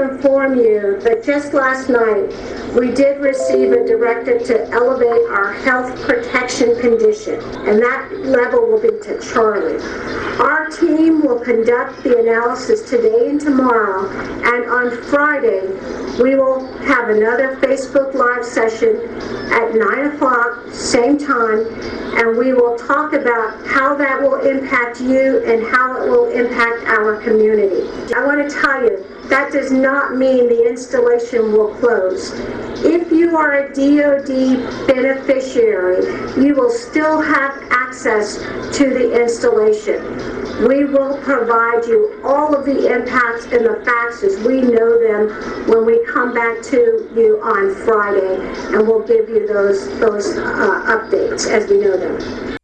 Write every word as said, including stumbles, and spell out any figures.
inform you that just last night we did receive a directive to elevate our health protection condition, and that level will be to Charlie. Our team will conduct the analysis today and tomorrow, and on Friday we will have another Facebook Live session at nine o'clock, same time, and we will talk about how that will impact you and how it will impact our community. I want to tell you, that does not mean the installation will close. If you are a D O D beneficiary, you will still have access to the installation. We will provide you all of the impacts and the facts as we know them when we come back to you on Friday, and we'll give you those, those uh, updates as we know them.